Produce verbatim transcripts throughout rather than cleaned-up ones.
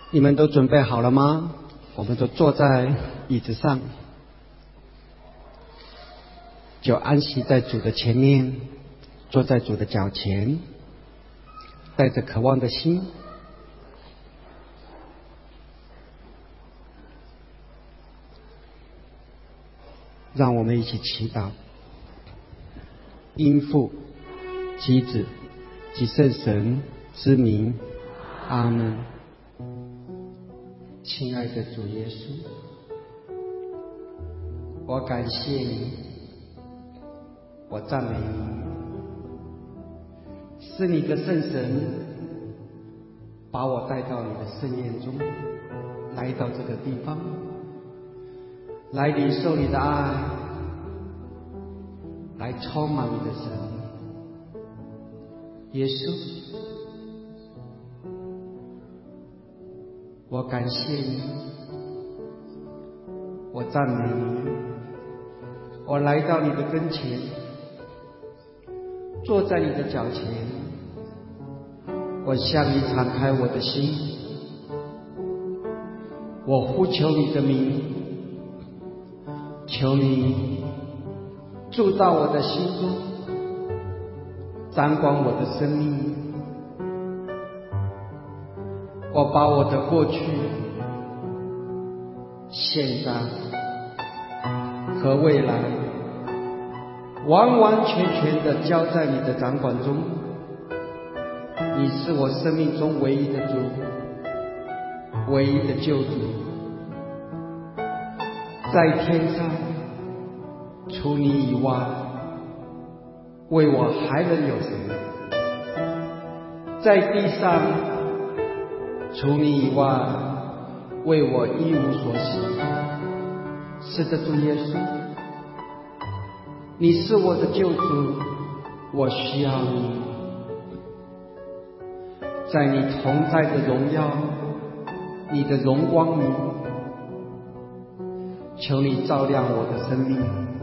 你们都准备好了吗？我们都坐在椅子上，就安息在主的前面，坐在主的脚前，带着渴望的心，让我们一起祈祷。因父及子及圣神之名，阿门。亲爱的主耶稣，我感谢你，我赞美你，是你的圣神把我带到你的圣宴中，来到这个地方，来领受你的爱，来充满你的神。耶稣，我感谢你，我赞美你，我来到你的跟前，坐在你的脚前，我向你敞开我的心，我呼求你的名，求你住到我的心中，掌管我的生命。我把我的过去、现在和未来完完全全的交在你的掌管中。你是我生命中唯一的主，唯一的救主。在天上除你以外，为我还能有谁？在地上除你以外，为我一无所喜。是的，主耶稣，你是我的救主，我需要你。在你同在的荣耀，你的荣光里，求你照亮我的生命，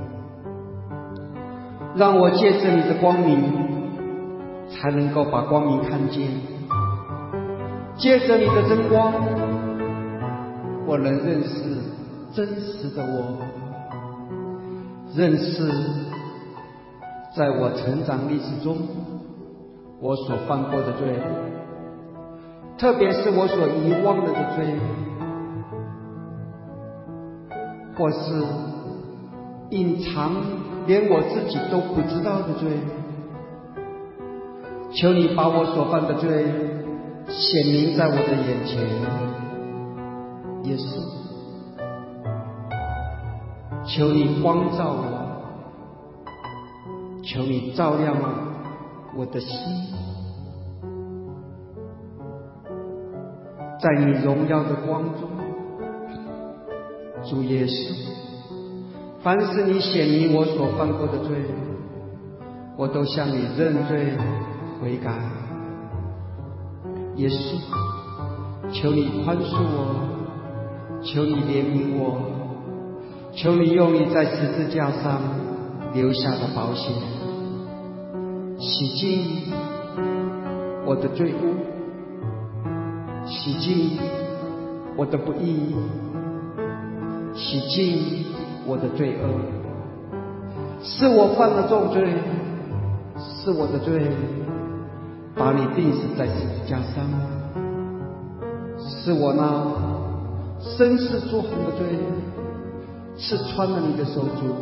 让我借着你的光明，才能够把光明看见。借着你的真光，我能认识真实的我，认识在我成长历史中我所犯过的罪，特别是我所遗忘了的罪，或是隐藏连我自己都不知道的罪。求你把我所犯的罪显明在我的眼前。耶稣，求你光照我，求你照亮我的心，在你荣耀的光中。主耶稣，凡是你显明我所犯过的罪，我都向你认罪悔改。耶稣，求你宽恕我，求你怜悯我，求你用你在十字架上留下的宝血洗净我的罪污，洗净我的不义，洗净我的罪恶。是我犯了重罪，是我的罪把你钉死在十字架上，是我那深世诸横的罪刺穿了你的手足，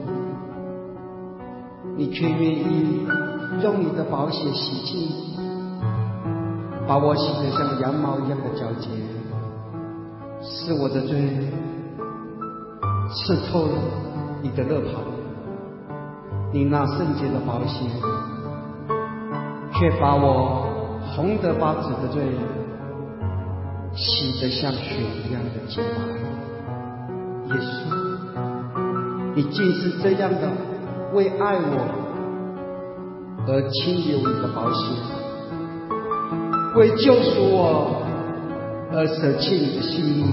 你却愿意用你的宝血洗净，把我洗得像羊毛一样的皎洁。是我的罪刺透了你的肋旁，你那圣洁的宝血却把我红得发紫的罪洗得像雪一样的洁白。耶稣，你竟是这样的为爱我而倾流你的宝血，为救赎我而舍弃你的性命。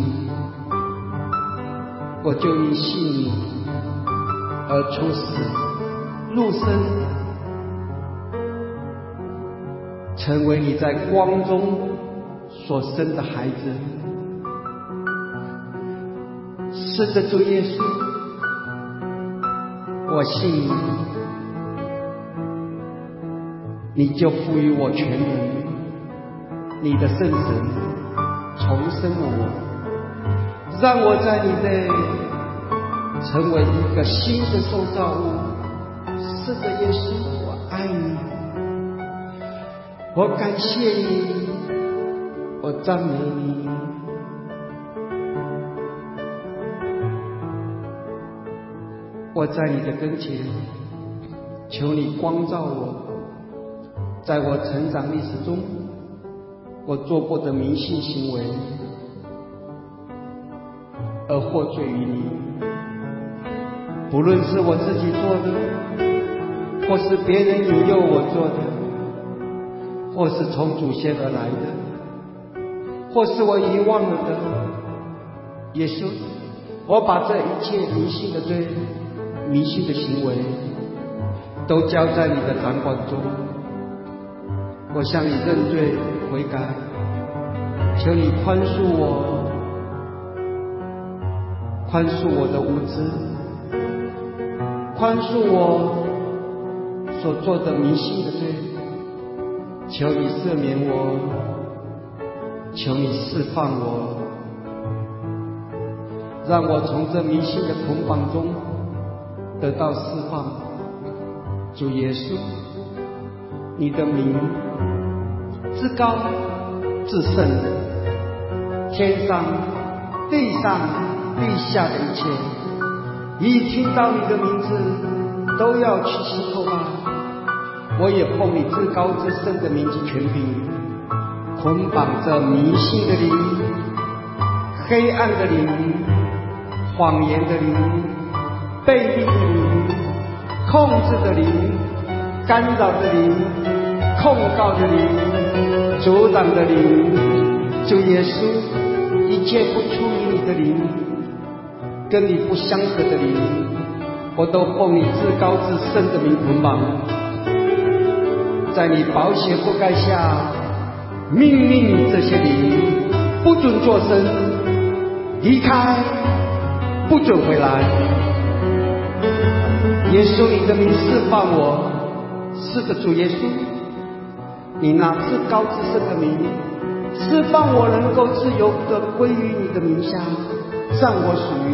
我就因信你而出死入生，成为你在光中所生的孩子。 是的，主耶稣，我信你，你就赋予我全能，你的圣神重生了我，让我在你内成为一个新的受造物。是的，耶稣，我爱你，我感谢你，我赞美你。我在你的跟前，求你光照我，在我成长历史中，我做过的迷信行为，而获罪于你。不论是我自己做的，或是别人引诱我做的，或是从祖先而来的，或是我遗忘了的，耶稣，我把这一切迷信的罪、迷信的行为都交在你的掌管中。我向你认罪悔改，求你宽恕我，宽恕我的无知，宽恕我所做的迷信的罪，求你赦免我，求你释放我，让我从这迷信的捆绑中得到释放。主耶稣，你的名至高至圣，天上地上地下的一切，一听到你的名字都要屈膝叩拜。我也奉你至高至圣的名及权柄，捆绑着迷信的灵、黑暗的灵、谎言的灵、悖逆的灵、控制的灵、干扰的灵、控告的灵、阻挡的灵。主耶稣，一切不出于你的灵，跟你不相合的灵，我都奉你至高至圣的名捆绑，在你宝血覆盖下，命令这些灵不准作声，离开，不准回来。耶稣，你的名释放我。是的，主耶稣，你那至高至圣的名释放我，能够自由地归于你的名下，让我属于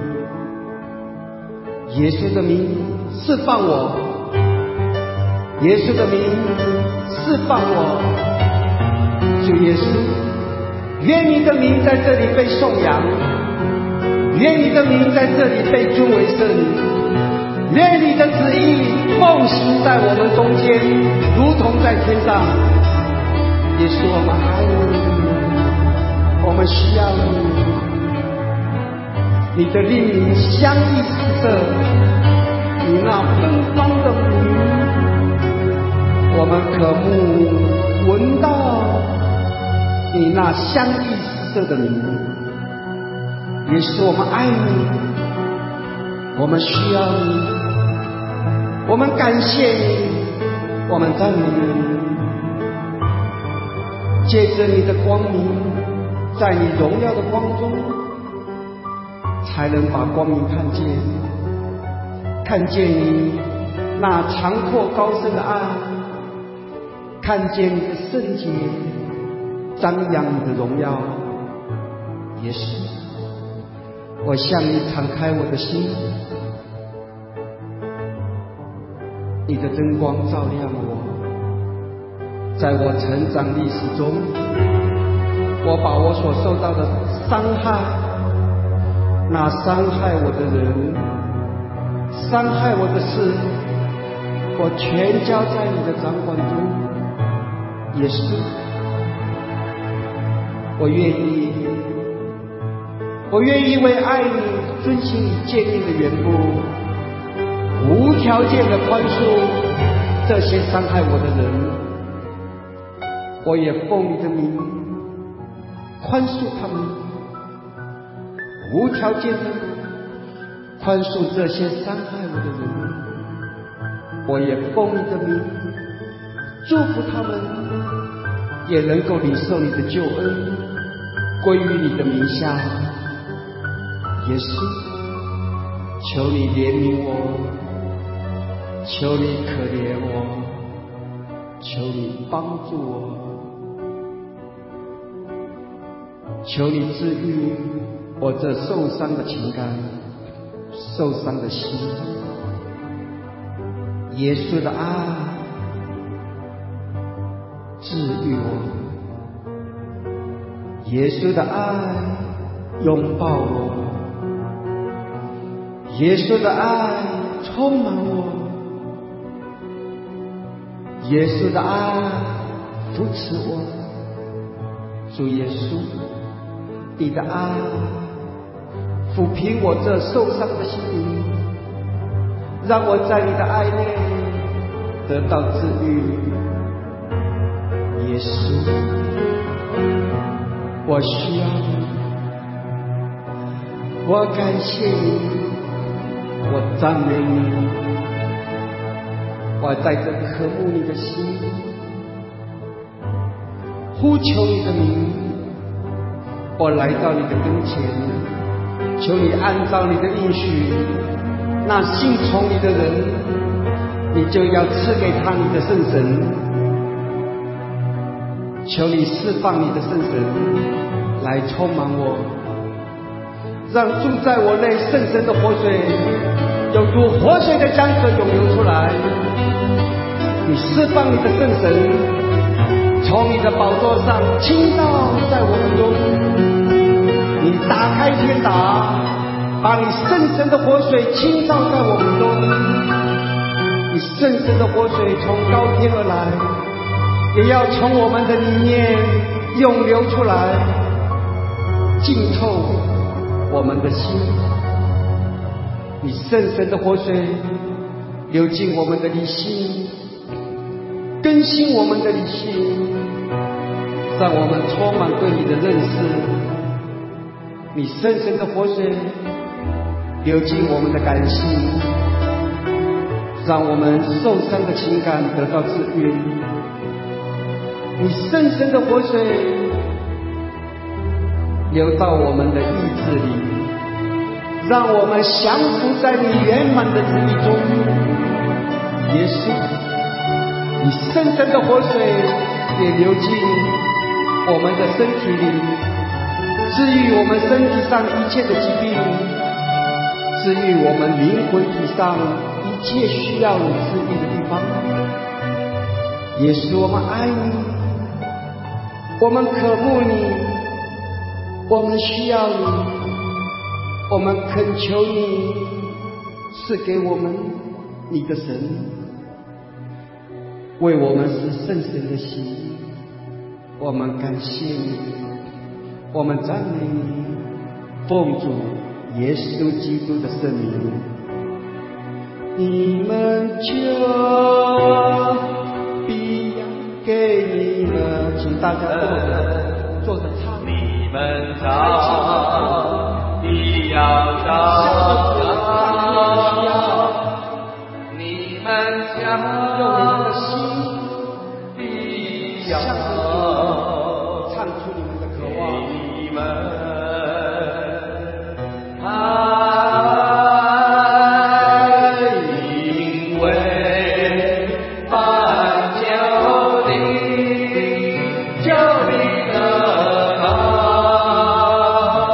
你。耶稣的名释放我，耶稣的名释放我。主耶稣，愿你的名在这里被颂扬，愿你的名在这里被尊为圣，愿你的旨意奉行在我们中间，如同在天上。耶稣，我们爱你，我们需要你。你的令灵香溢四射，你那芬芳的名，我们渴慕闻到你那香溢四射的名。也是我们爱你，我们需要你，我们感谢你，我们赞美你。借着你的光明，在你荣耀的光中，才能把光明看见，看见你那长阔高深的爱，看见你的圣洁，张扬你的荣耀。也是我向你敞开我的心，你的灯光照亮我。在我成长历史中，我把我所受到的伤害，那伤害我的人，伤害我的事，我全交在你的掌管中。也是我愿意，我愿意为爱你遵行你诫命的缘故，无条件的宽恕这些伤害我的人。我也奉你的名宽恕他们，无条件的宽恕这些伤害我的人。我也奉你的名祝福他们，也能够领受你的救恩，归于你的名下。 耶稣，求你怜悯我，求你可怜我，求你帮助我，求你治愈我这受伤的情感，受伤的心。耶稣的爱治愈我，耶稣的爱拥抱我，耶稣的爱充满我，耶稣的爱扶持我。主耶稣，你的爱抚平我这受伤的心灵，让我在你的爱内得到治愈。耶稣，我需要你，我感谢你，我赞美你，我带着渴慕你的心，呼求你的名，我来到你的跟前，求你按照你的应许，那信从你的人，你就要赐给他你的圣神。求你释放你的圣神来充满我，让住在我内圣神的活水有如活水的江河涌流出来。你释放你的圣神从你的宝座上倾倒在我们中，你打开天堂，把你圣神的活水倾倒在我们中。你圣神的活水从高天而来，也要从我们的里面涌流出来，浸透我们的心。你圣神的活水流进我们的理性，更新我们的理性，让我们充满对你的认识。你圣神的活水流进我们的感性，让我们受伤的情感得到治愈。你圣神的活水流到我们的意志里，让我们降服在你圆满的旨意中。耶稣，你圣神的活水也流进我们的身体里，治愈我们身体上一切的疾病，治愈我们灵魂体上一切需要你治愈的地方。耶稣，我们爱你，我们渴慕你，我们需要你，我们恳求你赐给我们你的神，为我们是圣神的心。我们感谢你，我们赞美你，奉主耶稣基督的圣名。你们就必要给你了，请大家坐着，坐着唱。 你们唱，必要唱，你们唱， 用你们的心， 必要唱出你们的渴望。 你们爱，因为凡救你，救你的爱。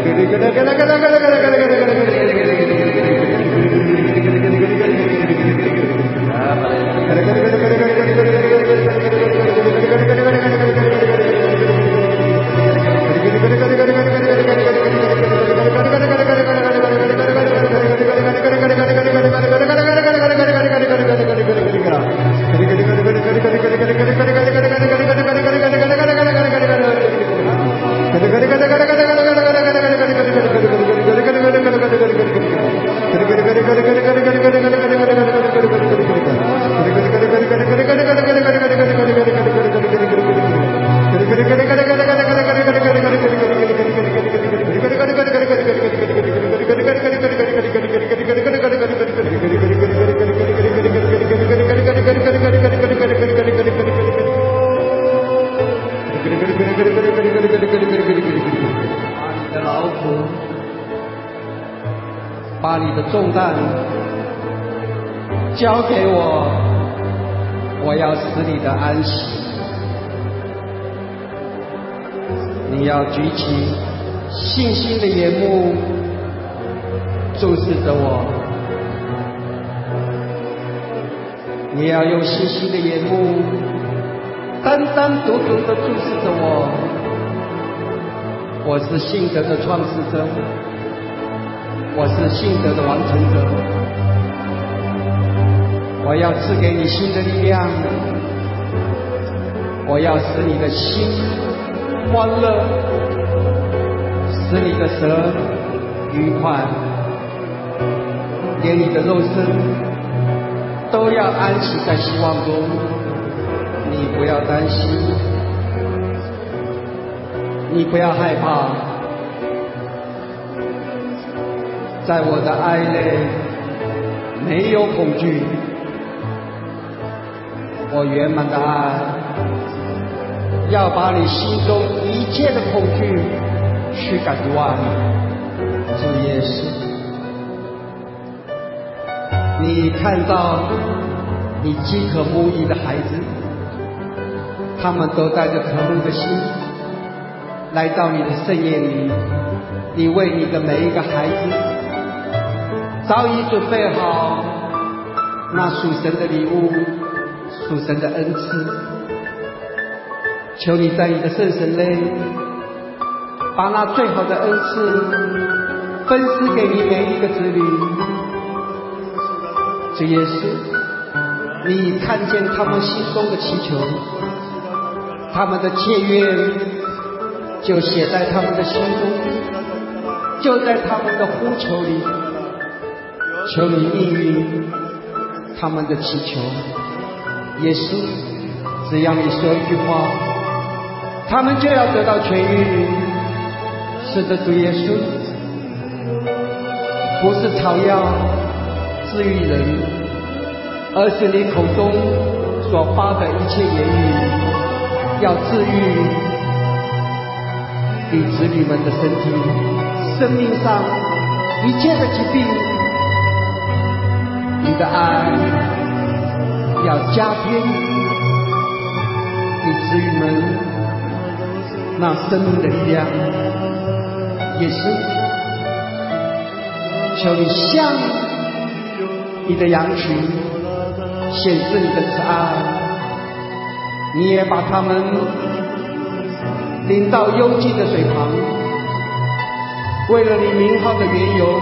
把你的重担交给我，我要使你的安息。你要举起信心的眼目，注视着我。你要用信心的眼目，单单独独地注视着我。我是信德的创始者，我是信德的完成者。我要赐给你新的力量，我要使你的心欢乐，使你的舌愉快，连你的肉身都要安息在希望中。你不要担心，你不要害怕，在我的爱内没有恐惧，我圆满的爱要把你心中一切的恐惧驱赶外。主耶稣，你看到你饥渴慕义的孩子，他们都带着渴慕的心来到你的圣宴里，你为你的每一个孩子早已准备好那属神的礼物，属神的恩赐。求你在你的圣神内把那最好的恩赐分施给你每一个子女。主耶稣，你看见他们心中的祈求，他们的切愿就写在他们的心中，就在他们的呼求里。求你应允他们的祈求。耶稣，只要你说一句话，他们就要得到痊愈。是的，主耶稣，不是草药治愈人，而是你口中所发的一切言语，要治愈你子女们的身体，生命上一切的疾病。你的爱要加添你子女们那生命的力量。耶稣，求你向你的羊群显示你的慈爱，你也把他们领到幽静的水旁，为了你名号的缘由，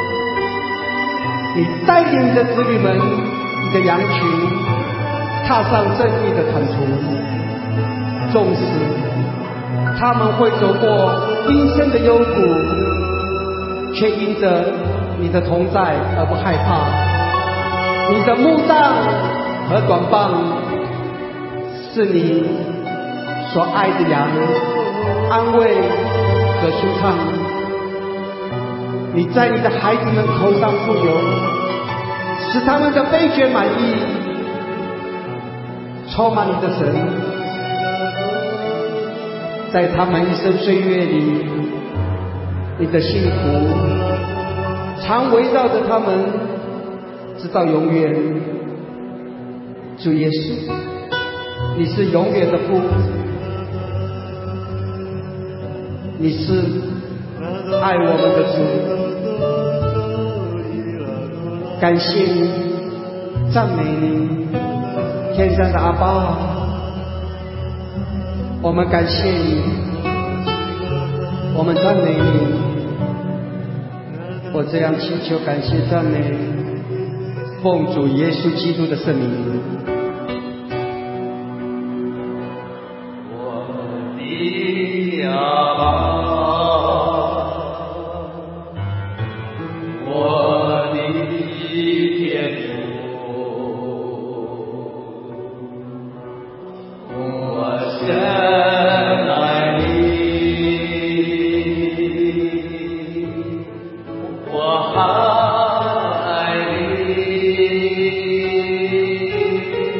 你带领你的子女们，你的羊群踏上正义的坦途。纵使他们会走过冰深的幽谷，却因着你的同在而不害怕。你的牧杖和短棒是你所爱的羊安慰和舒畅。你在你的孩子们头上傅油，使他们的杯爵满意，充满你的神，在他们一生岁月里，你的幸福常围绕着他们，直到永远。主耶稣，你是永远的父，你是爱我们的主，感谢你，赞美你，天上的阿爸，我们感谢你，我们赞美你。我这样祈求、感谢、赞美，奉主耶稣基督的圣名。 我的阿爸，我的天父，我深爱你，我好爱你。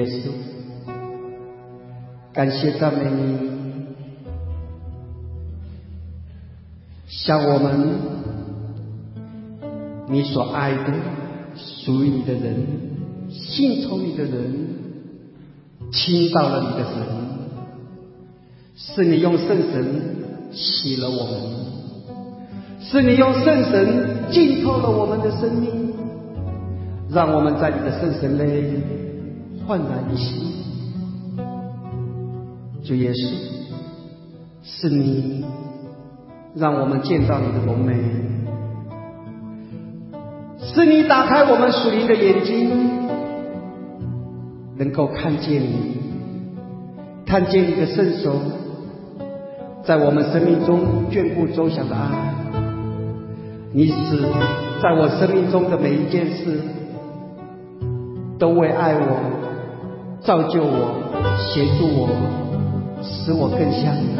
耶稣，感谢赞美你，向我们你所爱的属于你的人，信从你的人，倾倒了你的神，是你用圣神洗了我们，是你用圣神浸透了我们的生命，让我们在你的圣神内焕然一新。主耶稣，是你让我们见到你的荣美，是你打开我们属灵的眼睛，能够看见你，看见你的圣手在我们生命中眷顾周详的爱。你使在我生命中的每一件事都为爱我，造就我，协助我，使我更像你。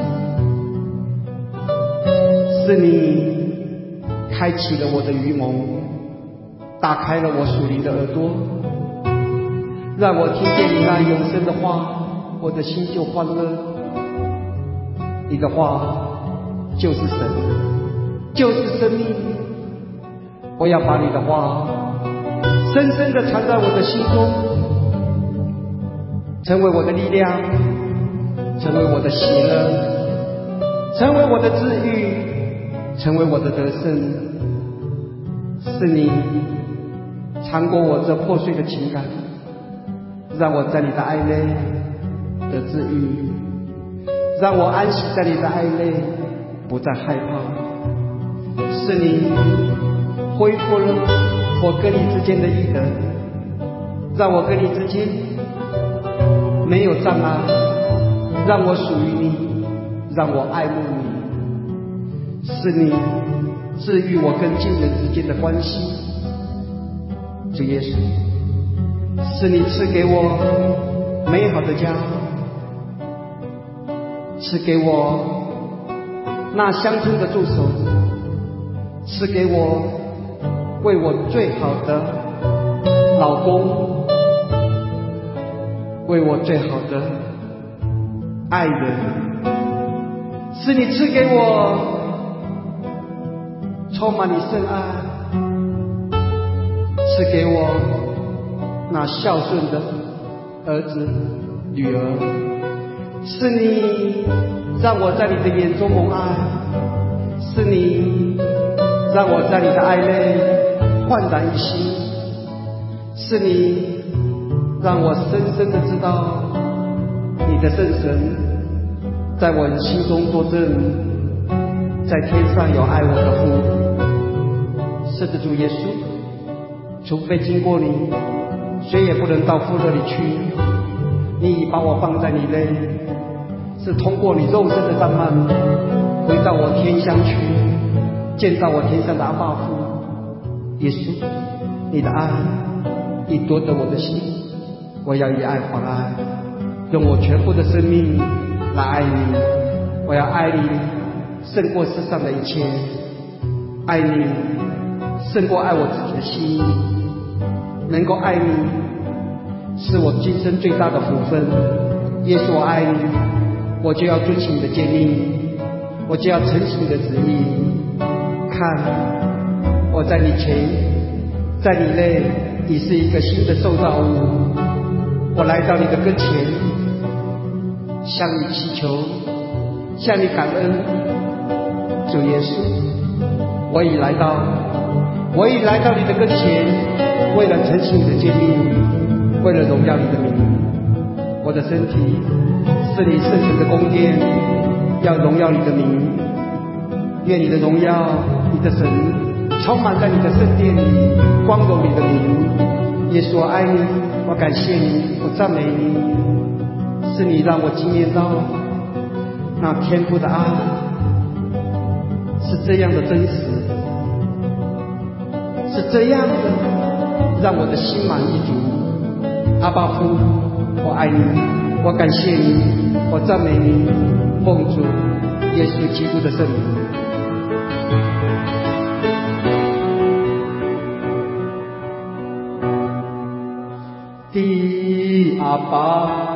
是你开启了我的愚蒙，打开了我属灵的耳朵，让我听见你那永生的话，我的心就欢乐。你的话就是神，就是生命。我要把你的话深深地藏在我的心中，成为我的力量，成为我的喜乐，成为我的治愈，成为我的得胜。是你尝过我这破碎的情感，让我在你的爱内得治愈，让我安息在你的爱内，不再害怕。是你恢复了我跟你之间的义德，让我跟你之间没有障碍，让我属于你，让我爱慕你。是你治愈我跟亲人之间的关系。主耶稣，是你赐给我美好的家，赐给我那乡村的助手，赐给我为我最好的老公，为我最好的爱人。是你赐给我充满你圣爱，赐给我那孝顺的儿子女儿。是你让我在你的眼中蒙爱，是你让我在你的爱内焕然一新，是你让我深深的知道你的圣神在我心中作证，在天上有爱我的父。是的，主耶稣，除非经过你，谁也不能到父那里去。你已把我放在你内，是通过你肉身的帐幔回到我天乡去，见到我天上的阿爸父。耶稣，你的爱已夺得我的心，我要以爱还爱，用我全部的生命来爱你。我要爱你胜过世上的一切，爱你胜过爱我自己的心。能够爱你是我今生最大的福分。耶稣，我爱你，我就要遵行你的诫命，我就要承行你的旨意。看，我在你前，在你内已是一个新的受造物。我来到你的跟前，向你祈求，向你感恩。主耶稣，我已来到，我已来到你的跟前，为了承行你的诫命，为了荣耀你的名。我的身体是你圣神的宫殿，要荣耀你的名。愿你的荣耀，你的神充满在你的圣殿里，光荣你的名。耶稣，我爱你，我感谢你，我赞美你。是你让我经验到那天父的爱是这样的真实，是这样的让我的心满意足。阿爸父，我爱你，我感谢你，我赞美你，奉主耶稣基督的圣名。的爱阿爸。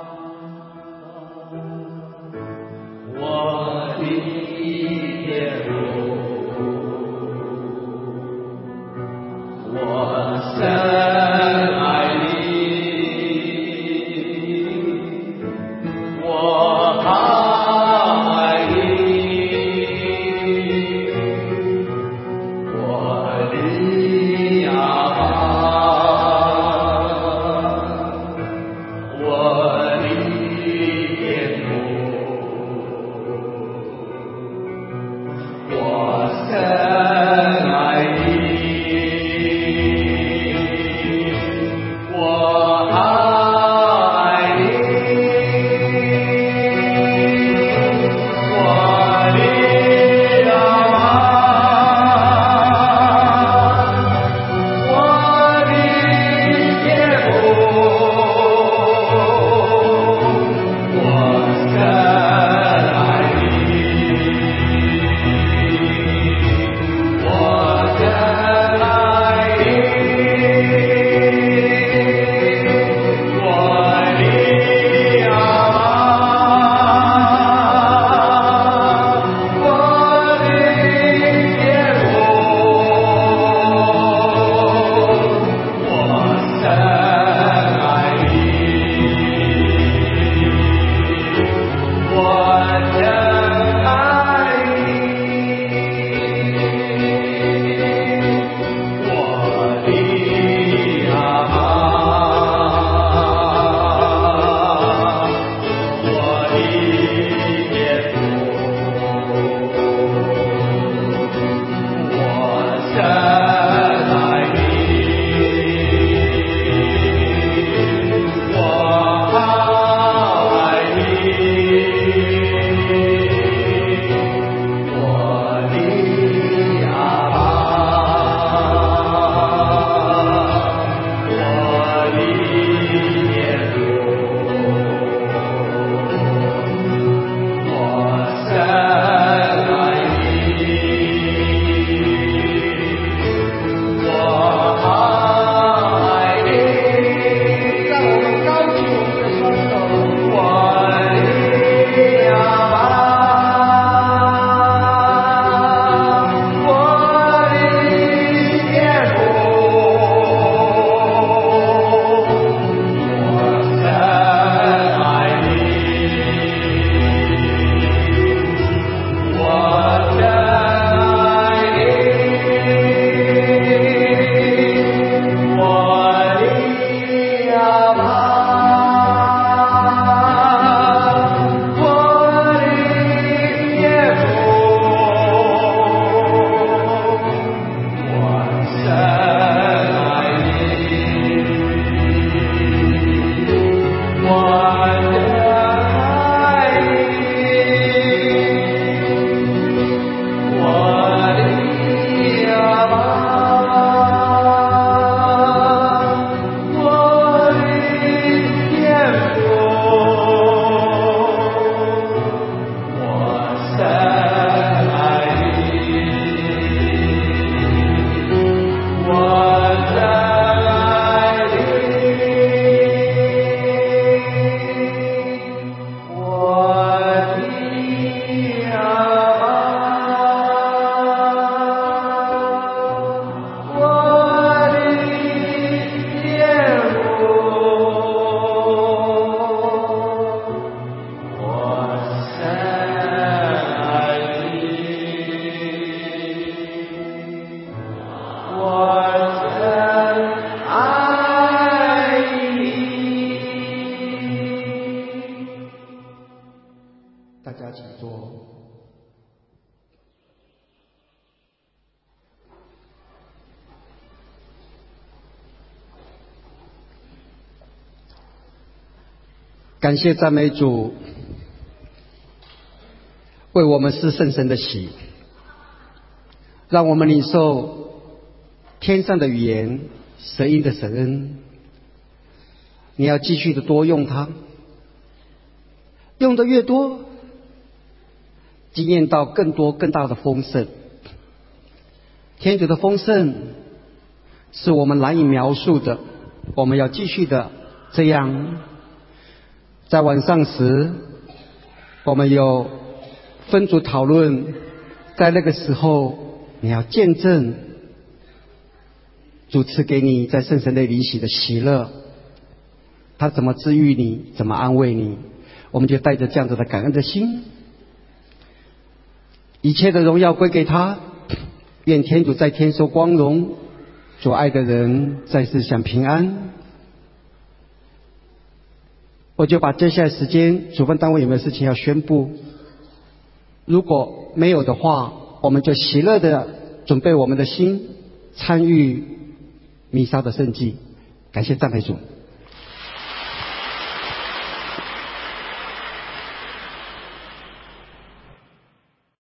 感谢赞美主，为我们施圣神的喜，让我们领受天上的语言，神音的神恩。你要继续的多用它，用的越多，经验到更多更大的丰盛。天主的丰盛是我们难以描述的，我们要继续的这样，在晚上时，我们有分组讨论，在那个时候，你要见证主赐给你在圣神内灵喜的喜乐，他怎么治愈你，怎么安慰你，我们就带着这样子的感恩的心，一切的荣耀归给他，愿天主在天受光荣，主爱的人在世享平安。我就把接下来时间主办单位有没有事情要宣布，如果没有的话，我们就喜乐的准备我们的心，参与弥撒的圣祭。感谢赞美主。